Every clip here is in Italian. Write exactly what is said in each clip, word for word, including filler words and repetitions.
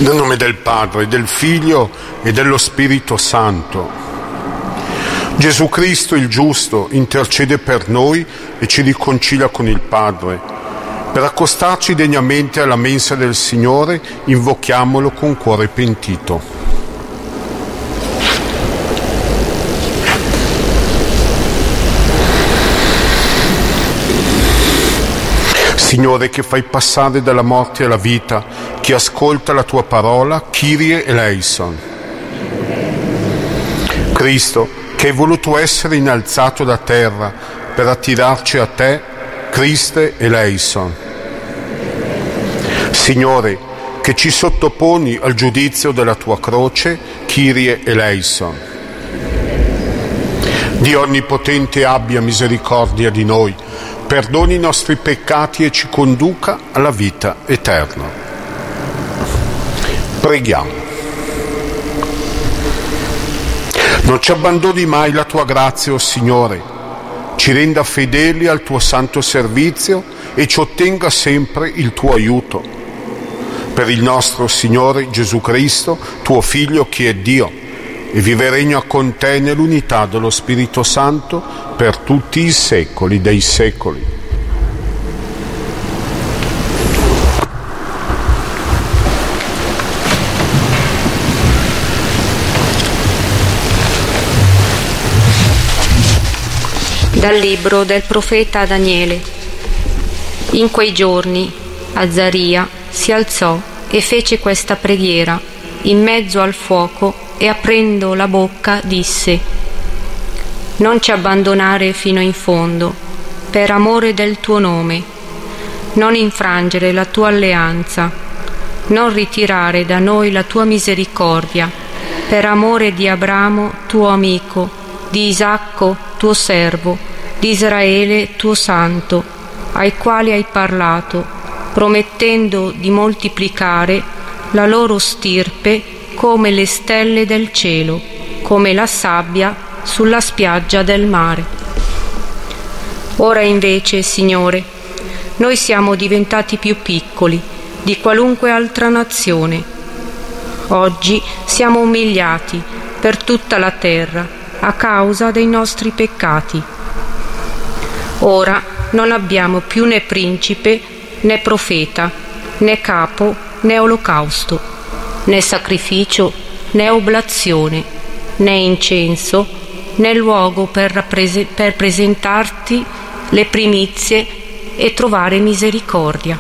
Nel nome del Padre, del Figlio e dello Spirito Santo. Gesù Cristo, il giusto, intercede per noi e ci riconcilia con il Padre. Per accostarci degnamente alla mensa del Signore, invochiamolo con cuore pentito. Signore, che fai passare dalla morte alla vita chi ascolta la tua parola, Kyrie eleison. Cristo, che hai voluto essere innalzato da terra per attirarci a te, Christe eleison. Signore, che ci sottoponi al giudizio della tua croce, Kyrie eleison. Dio Onnipotente abbia misericordia di noi, perdoni i nostri peccati e ci conduca alla vita eterna. Preghiamo. Non ci abbandoni mai la tua grazia, o Signore, ci renda fedeli al tuo santo servizio e ci ottenga sempre il tuo aiuto. Per il nostro Signore Gesù Cristo, tuo Figlio che è Dio, e vive e regna con te nell'unità dello Spirito Santo per tutti i secoli dei secoli. Dal libro del profeta Daniele. In quei giorni Azzaria si alzò e fece questa preghiera in mezzo al fuoco e aprendo la bocca disse: non ci abbandonare fino in fondo, per amore del tuo nome, non infrangere la tua alleanza, non ritirare da noi la tua misericordia, per amore di Abramo tuo amico, di Isacco tuo servo, di Israele tuo santo, ai quali hai parlato, promettendo di moltiplicare la loro stirpe come le stelle del cielo, come la sabbia sulla spiaggia del mare. Ora invece, Signore, noi siamo diventati più piccoli di qualunque altra nazione. Oggi siamo umiliati per tutta la terra a causa dei nostri peccati. Ora non abbiamo più né principe, né profeta, né capo, né olocausto, né sacrificio, né oblazione, né incenso, né luogo per, rappres- per presentarti le primizie e trovare misericordia.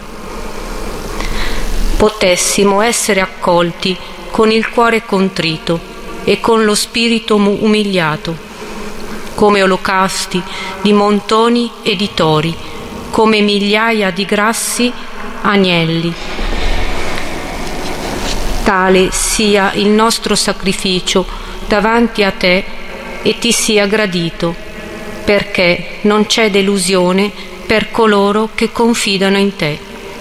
Potessimo essere accolti con il cuore contrito e con lo spirito umiliato, come olocausti di montoni e di tori, come migliaia di grassi agnelli. Tale sia il nostro sacrificio davanti a te e ti sia gradito, perché non c'è delusione per coloro che confidano in te.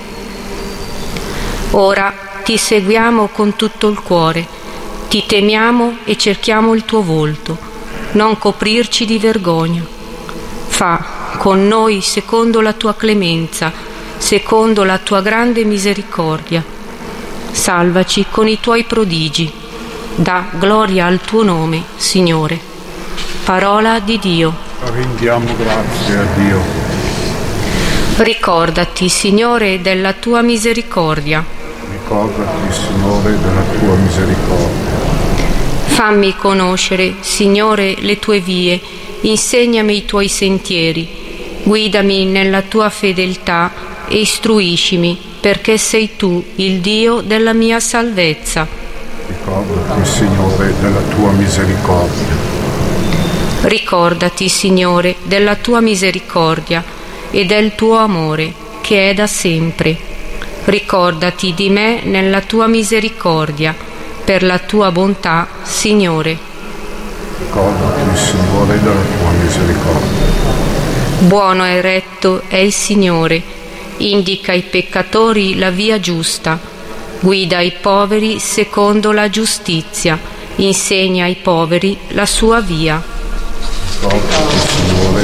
Ora ti seguiamo con tutto il cuore, ti temiamo e cerchiamo il tuo volto, non coprirci di vergogna. Fa con noi secondo la tua clemenza, secondo la tua grande misericordia. Salvaci con i tuoi prodigi. Dà gloria al tuo nome, Signore. Parola di Dio. Rendiamo grazie a Dio. Ricordati, Signore, della tua misericordia. Ricordati, Signore, della tua misericordia. Fammi conoscere, Signore, le tue vie, insegnami i tuoi sentieri, guidami nella tua fedeltà e istruiscimi, perché sei tu il Dio della mia salvezza. Ricordati, Signore, della tua misericordia. Ricordati, Signore, della tua misericordia e del tuo amore, che è da sempre. Ricordati di me nella tua misericordia, per la tua bontà, Signore. Ricordati, Signore, della tua misericordia. Buono e retto è il Signore, indica ai peccatori la via giusta, guida i poveri secondo la giustizia, insegna ai poveri la sua via. Ricordati, Signore,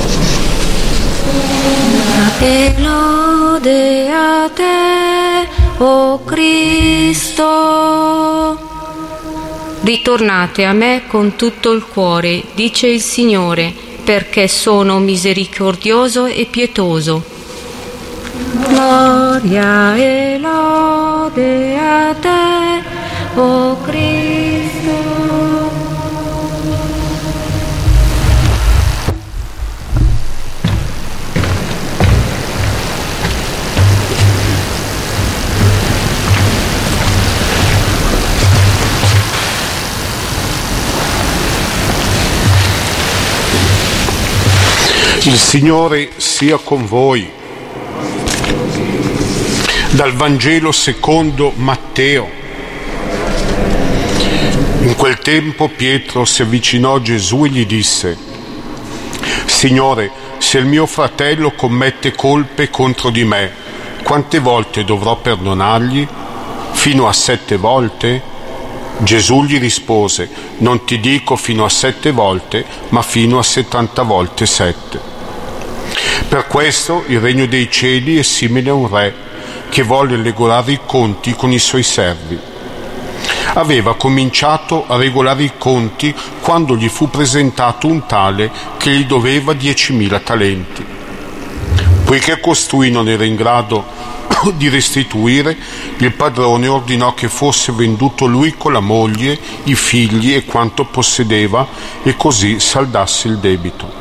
della tua misericordia. E lode a te, o Cristo. Ritornate a me con tutto il cuore, dice il Signore, perché sono misericordioso e pietoso. Gloria e lode a te, o Cristo. Il Signore sia con voi. Dal Vangelo secondo Matteo. In quel tempo Pietro si avvicinò a Gesù e gli disse: Signore, se il mio fratello commette colpe contro di me, quante volte dovrò perdonargli? Fino a sette volte? Gesù gli rispose: non ti dico fino a sette volte, ma fino a settanta volte sette. Per questo il regno dei cieli è simile a un re che volle regolare i conti con i suoi servi. Aveva cominciato a regolare i conti quando gli fu presentato un tale che gli doveva diecimila talenti. Poiché costui non era in grado di restituire, il padrone ordinò che fosse venduto lui con la moglie, i figli e quanto possedeva, e così saldasse il debito.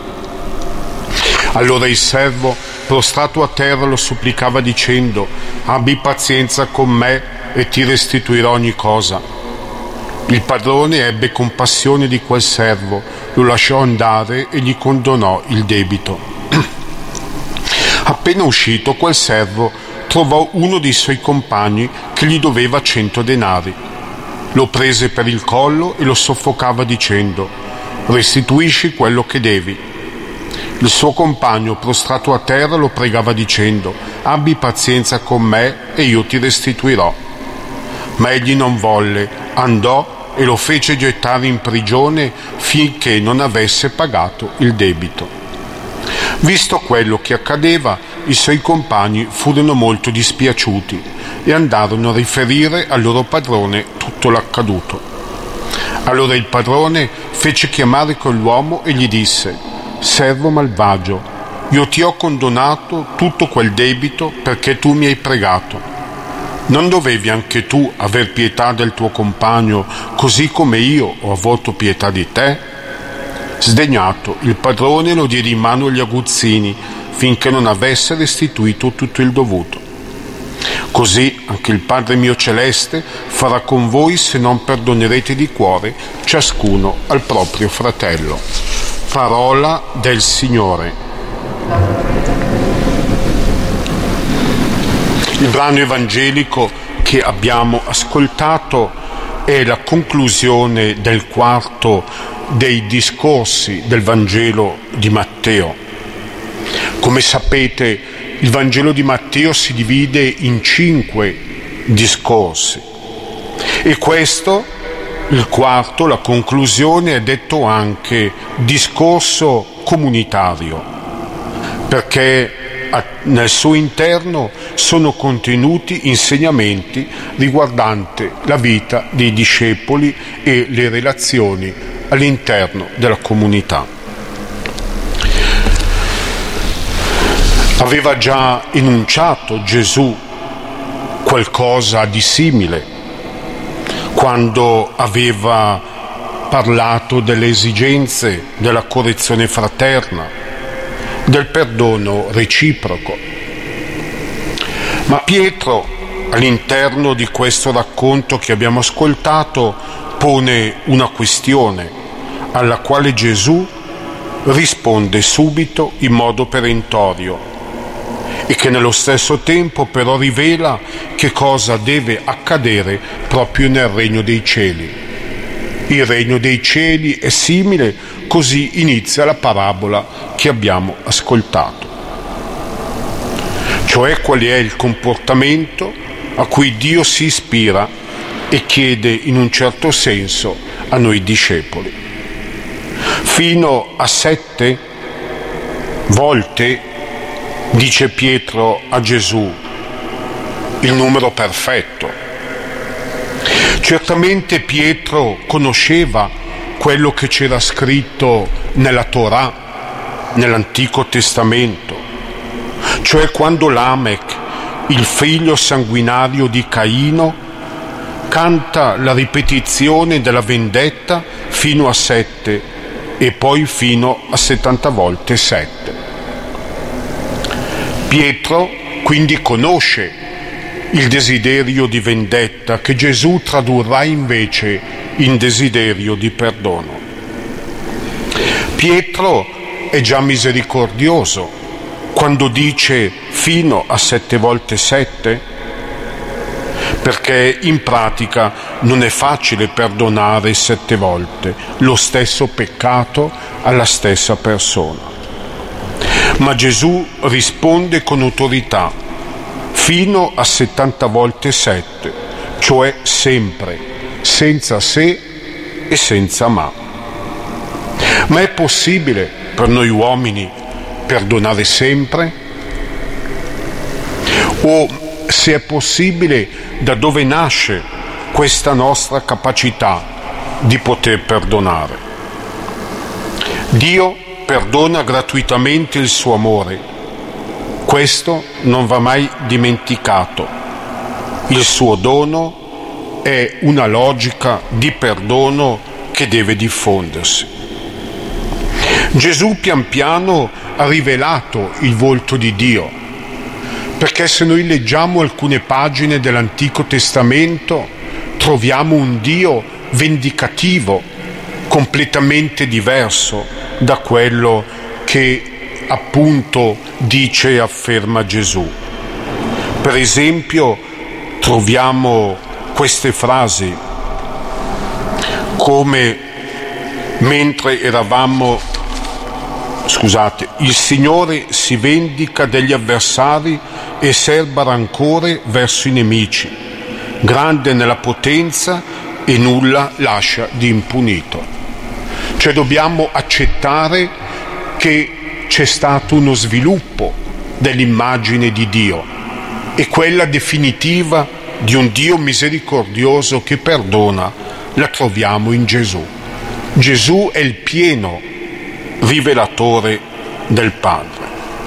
Allora il servo, prostrato a terra, lo supplicava dicendo: abbi pazienza con me e ti restituirò ogni cosa. Il padrone ebbe compassione di quel servo, lo lasciò andare e gli condonò il debito. Appena uscito, quel servo trovò uno dei suoi compagni che gli doveva cento denari. Lo prese per il collo e lo soffocava dicendo: restituisci quello che devi. Il suo compagno, prostrato a terra, lo pregava dicendo: abbi pazienza con me e io ti restituirò. Ma egli non volle, andò e lo fece gettare in prigione finché non avesse pagato il debito. Visto quello che accadeva, i suoi compagni furono molto dispiaciuti e andarono a riferire al loro padrone tutto l'accaduto. Allora il padrone fece chiamare quell'uomo e gli disse: servo malvagio, io ti ho condonato tutto quel debito perché tu mi hai pregato. Non dovevi anche tu aver pietà del tuo compagno, così come io ho avuto pietà di te? Sdegnato, il padrone lo diede in mano agli aguzzini finché non avesse restituito tutto il dovuto. Così anche il Padre mio celeste farà con voi se non perdonerete di cuore ciascuno al proprio fratello. Parola del Signore. Il brano evangelico che abbiamo ascoltato è la conclusione del quarto dei discorsi del Vangelo di Matteo. Come sapete, il Vangelo di Matteo si divide in cinque discorsi e questo, il quarto, la conclusione, è detto anche discorso comunitario, perché nel suo interno sono contenuti insegnamenti riguardanti la vita dei discepoli e le relazioni all'interno della comunità. Aveva già enunciato Gesù qualcosa di simile quando aveva parlato delle esigenze della correzione fraterna, del perdono reciproco. Ma Pietro, all'interno di questo racconto che abbiamo ascoltato, pone una questione alla quale Gesù risponde subito in modo perentorio e che nello stesso tempo però rivela che cosa deve accadere proprio nel regno dei cieli. Il regno dei cieli è simile, così inizia la parabola che abbiamo ascoltato. Cioè qual è il comportamento a cui Dio si ispira e chiede in un certo senso a noi discepoli. Fino a sette volte dice Pietro a Gesù: il numero perfetto. Certamente Pietro conosceva quello che c'era scritto nella Torah, nell'Antico Testamento, cioè quando Lamech, il figlio sanguinario di Caino, canta la ripetizione della vendetta fino a sette e poi fino a settanta volte sette. Pietro quindi conosce il desiderio di vendetta che Gesù tradurrà invece in desiderio di perdono. Pietro è già misericordioso quando dice fino a sette volte sette, perché in pratica non è facile perdonare sette volte lo stesso peccato alla stessa persona. Ma Gesù risponde con autorità, fino a settanta volte sette, cioè sempre, senza se e senza ma. Ma è possibile per noi uomini perdonare sempre? O se è possibile, da dove nasce questa nostra capacità di poter perdonare? Dio perdona gratuitamente il suo amore. Questo non va mai dimenticato. Il suo dono è una logica di perdono che deve diffondersi. Gesù pian piano ha rivelato il volto di Dio, perché se noi leggiamo alcune pagine dell'Antico Testamento troviamo un Dio vendicativo, completamente diverso da quello che appunto dice e afferma Gesù. Per esempio troviamo queste frasi come mentre eravamo, scusate, il Signore si vendica degli avversari e serba rancore verso i nemici, grande nella potenza e nulla lascia di impunito. Cioè dobbiamo accettare che c'è stato uno sviluppo dell'immagine di Dio e quella definitiva di un Dio misericordioso che perdona la troviamo in Gesù. Gesù è il pieno rivelatore del Padre.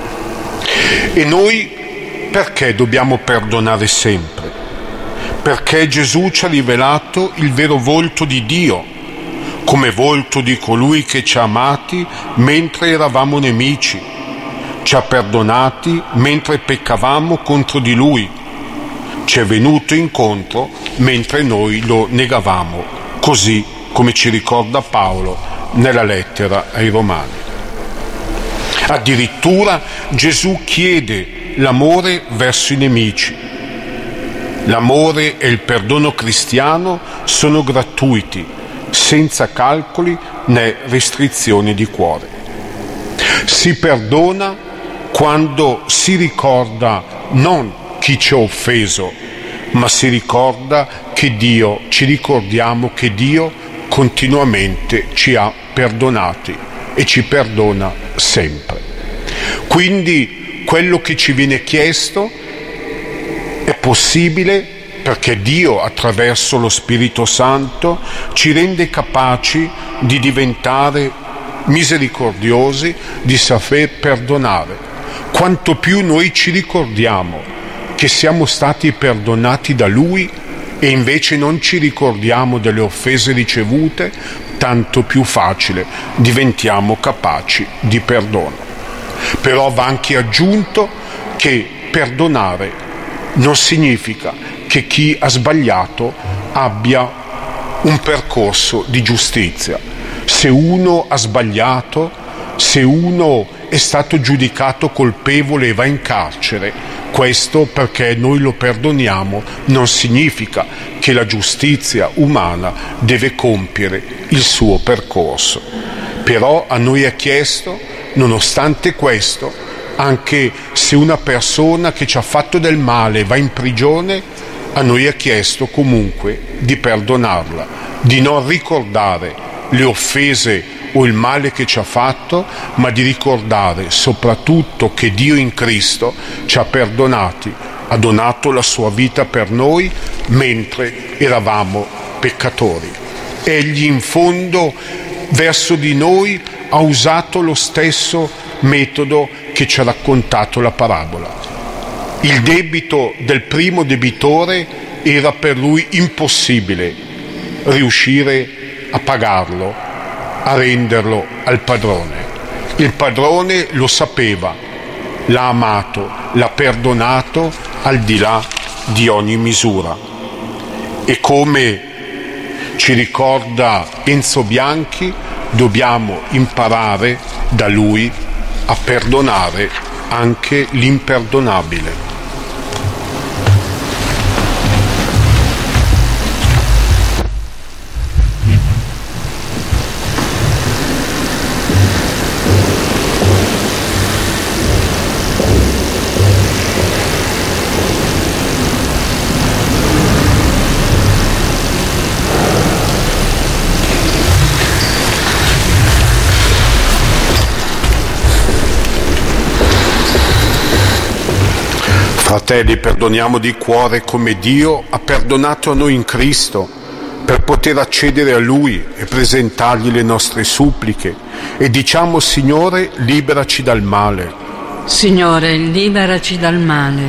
E noi perché dobbiamo perdonare sempre? Perché Gesù ci ha rivelato il vero volto di Dio, come volto di colui che ci ha amati mentre eravamo nemici, ci ha perdonati mentre peccavamo contro di Lui, ci è venuto incontro mentre noi lo negavamo, così come ci ricorda Paolo nella lettera ai Romani. Addirittura Gesù chiede l'amore verso i nemici. L'amore e il perdono cristiano sono gratuiti, senza calcoli né restrizioni di cuore. Si perdona quando si ricorda non chi ci ha offeso, ma si ricorda che Dio, ci ricordiamo che Dio continuamente ci ha perdonati e ci perdona sempre. Quindi quello che ci viene chiesto è possibile perché Dio, attraverso lo Spirito Santo, ci rende capaci di diventare misericordiosi, di saper perdonare. Quanto più noi ci ricordiamo che siamo stati perdonati da Lui e invece non ci ricordiamo delle offese ricevute, tanto più facile diventiamo capaci di perdono. Però va anche aggiunto che perdonare non significa che chi ha sbagliato abbia un percorso di giustizia. Se uno ha sbagliato, se uno è stato giudicato colpevole e va in carcere, questo perché noi lo perdoniamo non significa che la giustizia umana deve compiere il suo percorso. Però a noi è chiesto, nonostante questo, anche se una persona che ci ha fatto del male va in prigione, a noi è chiesto comunque di perdonarla, di non ricordare le offese o il male che ci ha fatto, ma di ricordare soprattutto che Dio in Cristo ci ha perdonati ha donato la sua vita per noi mentre eravamo peccatori. Egli in fondo verso di noi ha usato lo stesso metodo che ci ha raccontato la parabola. Il debito del primo debitore era per lui impossibile riuscire a pagarlo, a renderlo al padrone. Il padrone lo sapeva, l'ha amato, l'ha perdonato al di là di ogni misura. E come ci ricorda Enzo Bianchi, dobbiamo imparare da lui a perdonare anche l'imperdonabile. Fratelli, perdoniamo di cuore come Dio ha perdonato a noi in Cristo, per poter accedere a Lui e presentargli le nostre suppliche. E diciamo: Signore, liberaci dal male. Signore, liberaci dal male.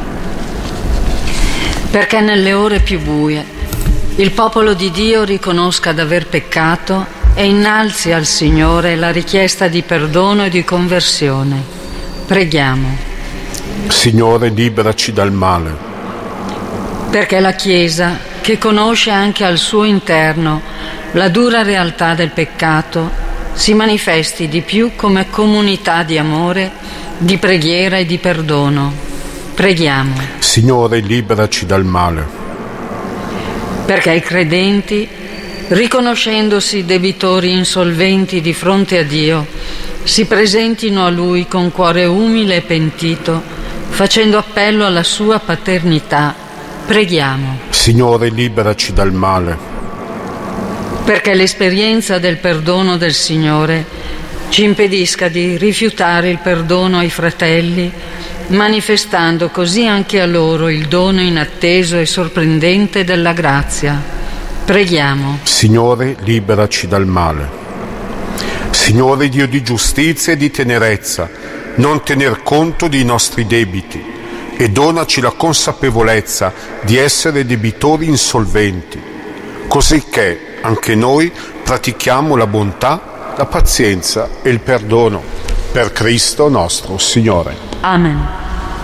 Perché nelle ore più buie il popolo di Dio riconosca d'aver peccato e innalzi al Signore la richiesta di perdono e di conversione. Preghiamo. Signore, liberaci dal male. Perché la Chiesa, che conosce anche al suo interno la dura realtà del peccato, si manifesti di più come comunità di amore, di preghiera e di perdono. Preghiamo. Signore, liberaci dal male. Perché i credenti, riconoscendosi debitori insolventi di fronte a Dio, si presentino a Lui con cuore umile e pentito, facendo appello alla sua paternità. Preghiamo. Signore, liberaci dal male. Perché l'esperienza del perdono del Signore ci impedisca di rifiutare il perdono ai fratelli, manifestando così anche a loro il dono inatteso e sorprendente della grazia. Preghiamo. Signore, liberaci dal male. Signore Dio di giustizia e di tenerezza, non tener conto dei nostri debiti e donaci la consapevolezza di essere debitori insolventi, così che anche noi pratichiamo la bontà, la pazienza e il perdono. Per Cristo nostro Signore. Amen.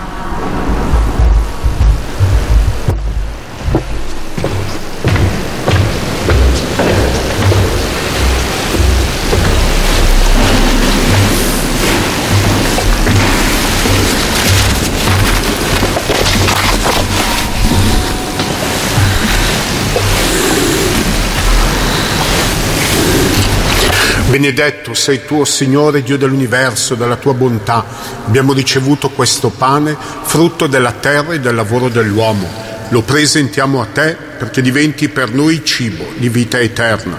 Benedetto sei tu, Signore Dio dell'universo, dalla tua bontà abbiamo ricevuto questo pane, frutto della terra e del lavoro dell'uomo. Lo presentiamo a te perché diventi per noi cibo di vita eterna.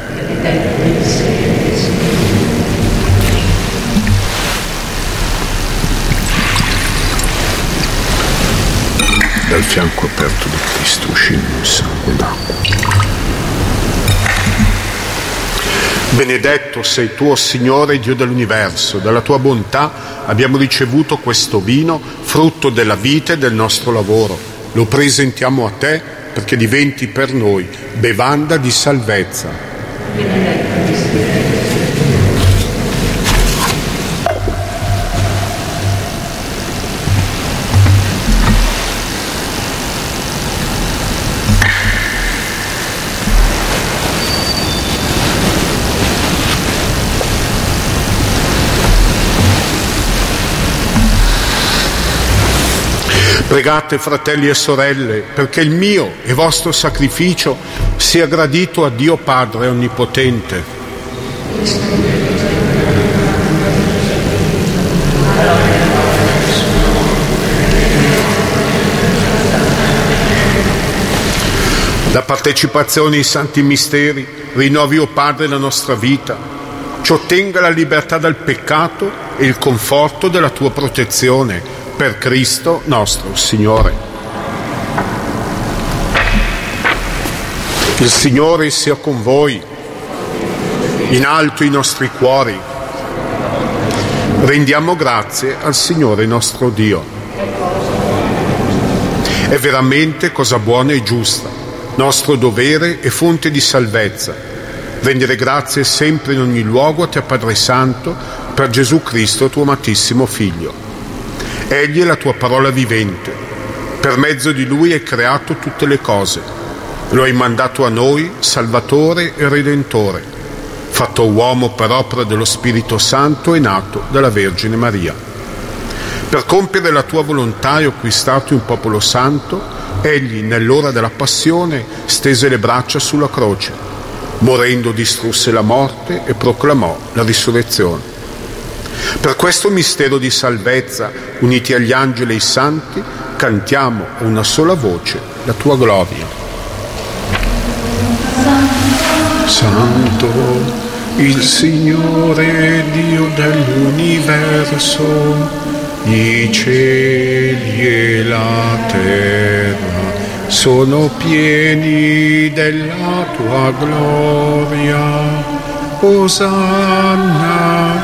Dal fianco aperto di Cristo uscì un sangue d'acqua. Benedetto sei tu, Signore Dio dell'universo, dalla tua bontà abbiamo ricevuto questo vino, frutto della vita e del nostro lavoro. Lo presentiamo a te perché diventi per noi bevanda di salvezza. Pregate, fratelli e sorelle, perché il mio e vostro sacrificio sia gradito a Dio Padre Onnipotente. La partecipazione ai santi misteri rinnovi, o Padre, la nostra vita, ci ottenga la libertà dal peccato e il conforto della tua protezione. Per Cristo nostro Signore. Il Signore sia con voi, in alto i nostri cuori. Rendiamo grazie al Signore nostro Dio. È veramente cosa buona e giusta, nostro dovere e fonte di salvezza, rendere grazie sempre in ogni luogo a te, Padre Santo, per Gesù Cristo, tuo amatissimo Figlio. Egli è la tua parola vivente. Per mezzo di Lui hai creato tutte le cose. Lo hai mandato a noi, Salvatore e Redentore, fatto uomo per opera dello Spirito Santo e nato dalla Vergine Maria. Per compiere la tua volontà hai acquistato un popolo santo. Egli, nell'ora della passione, stese le braccia sulla croce. Morendo distrusse la morte e proclamò la risurrezione. Per questo mistero di salvezza, uniti agli angeli e ai santi, cantiamo a una sola voce la tua gloria. Santo, il Signore Dio dell'universo, i cieli e la terra sono pieni della tua gloria. Osanna,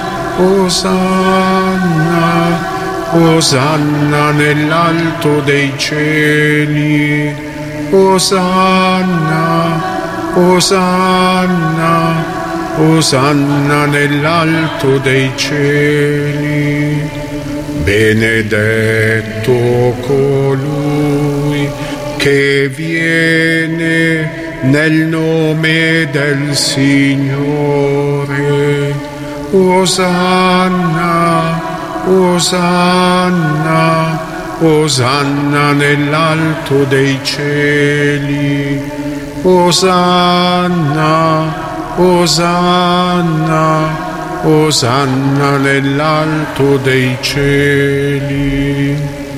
Osanna, Osanna nell'alto dei cieli. Osanna, Osanna, Osanna nell'alto dei cieli. Benedetto colui che viene nel nome del Signore. Osanna, Osanna, Osanna nell'alto dei cieli. Osanna, Osanna, Osanna nell'alto dei cieli.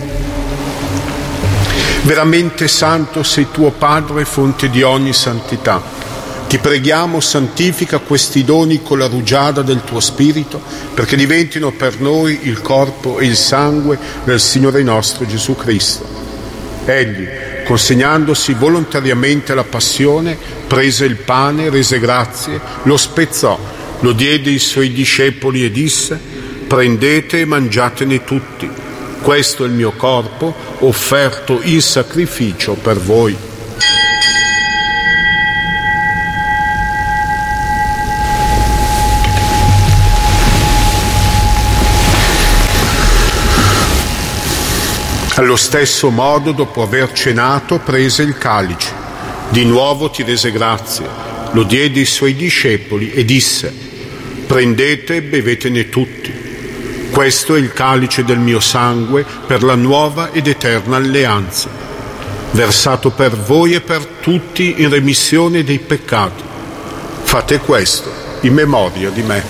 Veramente santo sei tuo Padre, fonte di ogni santità. Ti preghiamo, santifica questi doni con la rugiada del tuo Spirito, perché diventino per noi il corpo e il sangue del Signore nostro Gesù Cristo. Egli, consegnandosi volontariamente alla passione, prese il pane, rese grazie, lo spezzò, lo diede ai suoi discepoli e disse: prendete e mangiatene tutti, questo è il mio corpo offerto in sacrificio per voi. Allo stesso modo, dopo aver cenato, prese il calice. Di nuovo ti rese grazie, lo diede ai suoi discepoli e disse: prendete e bevetene tutti. Questo è il calice del mio sangue per la nuova ed eterna alleanza, versato per voi e per tutti in remissione dei peccati. Fate questo in memoria di me.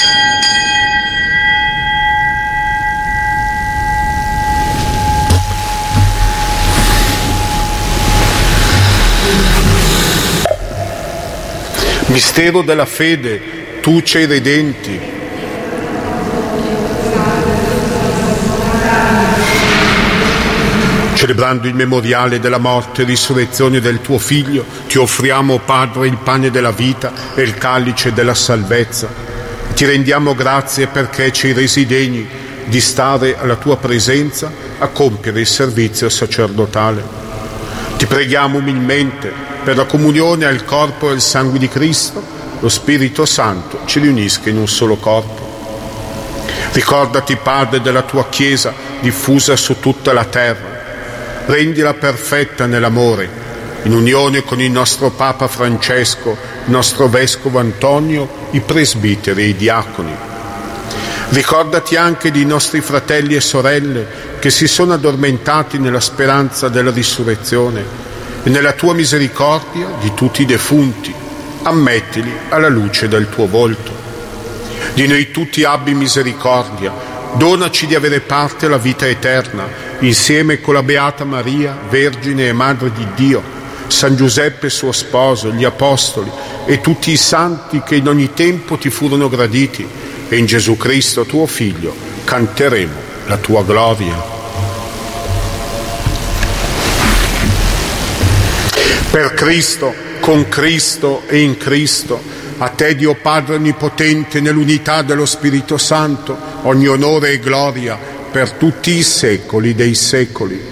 Mistero della fede, tu c'hai redenti. Celebrando il memoriale della morte e risurrezione del tuo Figlio, ti offriamo, Padre, il pane della vita e il calice della salvezza. Ti rendiamo grazie perché ci hai resi degni di stare alla tua presenza a compiere il servizio sacerdotale. Ti preghiamo umilmente per la comunione al corpo e al sangue di Cristo, lo Spirito Santo ci riunisca in un solo corpo. Ricordati, Padre, della tua Chiesa diffusa su tutta la terra. Rendila perfetta nell'amore, in unione con il nostro Papa Francesco, il nostro Vescovo Antonio, i presbiteri e i diaconi. Ricordati anche dei nostri fratelli e sorelle che si sono addormentati nella speranza della risurrezione, e nella tua misericordia di tutti i defunti, ammettili alla luce del tuo volto. Di noi tutti abbi misericordia, donaci di avere parte alla vita eterna, insieme con la Beata Maria, Vergine e Madre di Dio, San Giuseppe suo sposo, gli Apostoli e tutti i santi che in ogni tempo ti furono graditi, e in Gesù Cristo tuo Figlio canteremo la tua gloria. Per Cristo, con Cristo e in Cristo, a te Dio Padre Onnipotente, nell'unità dello Spirito Santo, ogni onore e gloria per tutti i secoli dei secoli.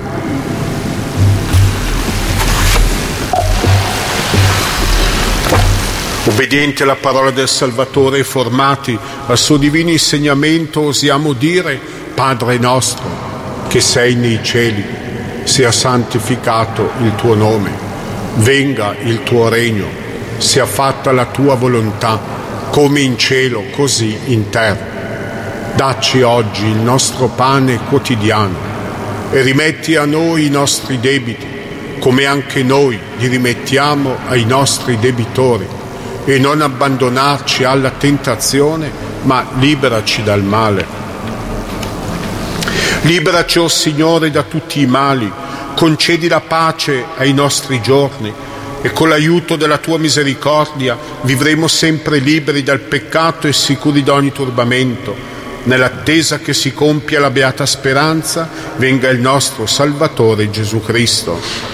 Obbedienti alla parola del Salvatore e formati al suo divino insegnamento, osiamo dire: Padre nostro, che sei nei cieli, sia santificato il tuo nome, venga il tuo regno, sia fatta la tua volontà, come in cielo, così in terra. Dacci oggi il nostro pane quotidiano e rimetti a noi i nostri debiti, come anche noi li rimettiamo ai nostri debitori. E non abbandonarci alla tentazione, ma liberaci dal male. Liberaci, o Signore, da tutti i mali, concedi la pace ai nostri giorni e con l'aiuto della tua misericordia vivremo sempre liberi dal peccato e sicuri da ogni turbamento, nell'attesa che si compia la beata speranza, venga il nostro Salvatore Gesù Cristo.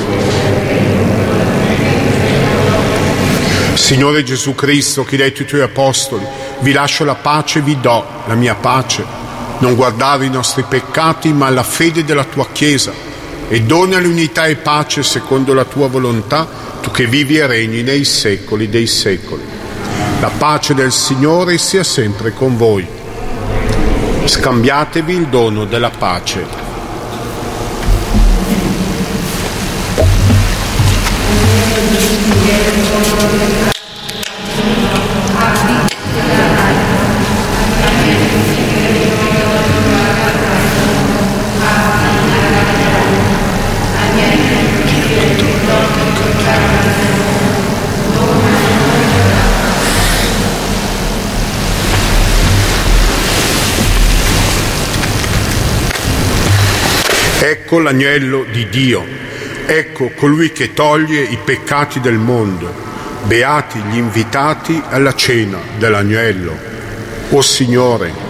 Signore Gesù Cristo, che hai detto ai tuoi apostoli: vi lascio la pace, vi do la mia pace. Non guardare i nostri peccati, ma alla fede della tua Chiesa, e dona l'unità e pace secondo la tua volontà, tu che vivi e regni nei secoli dei secoli. La pace del Signore sia sempre con voi. Scambiatevi il dono della pace. Ecco l'agnello di Dio, ecco colui che toglie i peccati del mondo. Beati gli invitati alla cena dell'agnello. O Signore,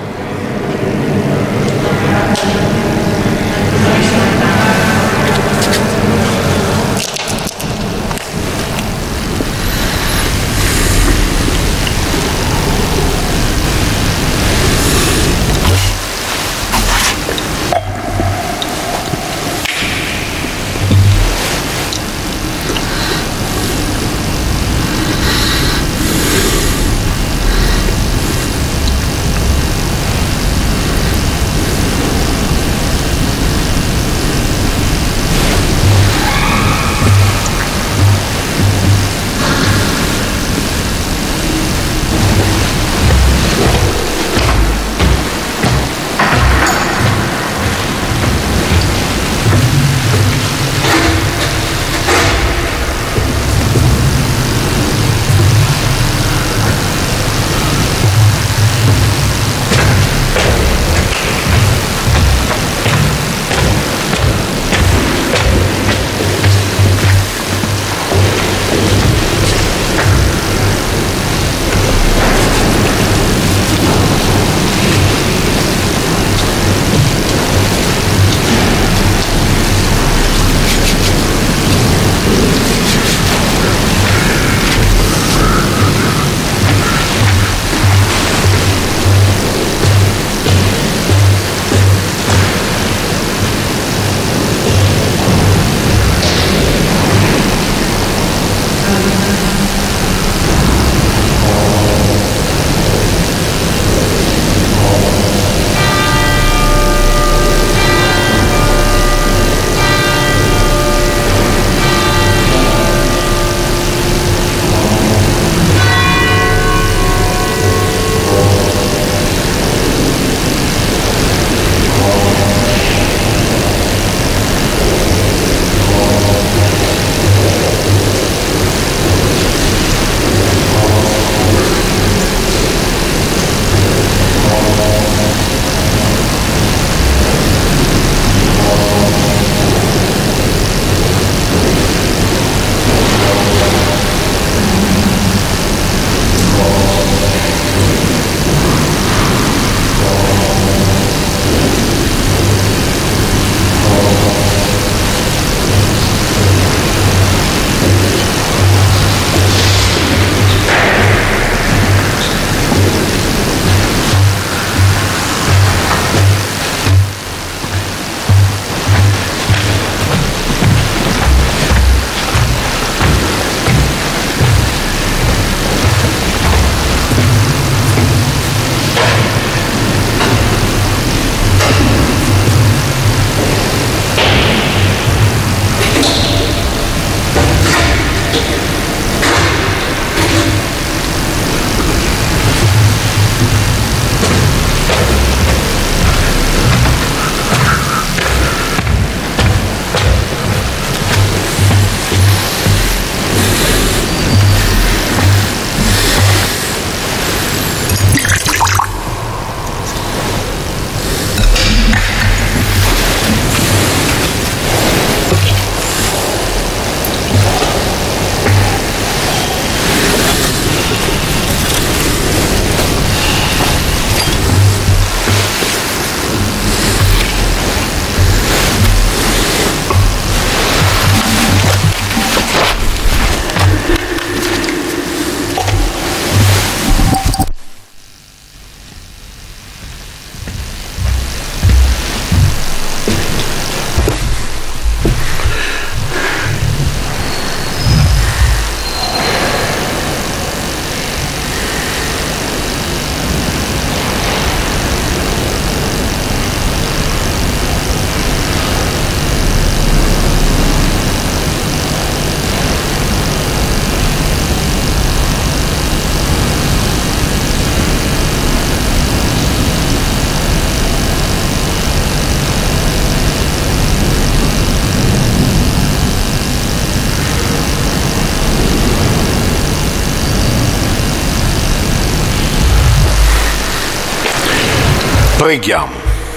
Preghiamo.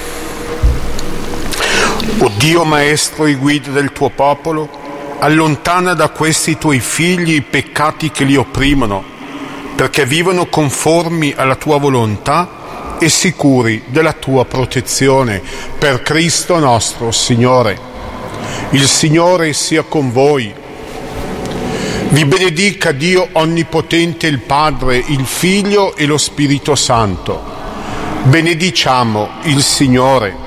O Dio Maestro e guida del tuo popolo, allontana da questi tuoi figli i peccati che li opprimono, perché vivano conformi alla tua volontà e sicuri della tua protezione, per Cristo nostro Signore. Il Signore sia con voi. Vi benedica Dio Onnipotente, il Padre, il Figlio e lo Spirito Santo. Benediciamo il Signore.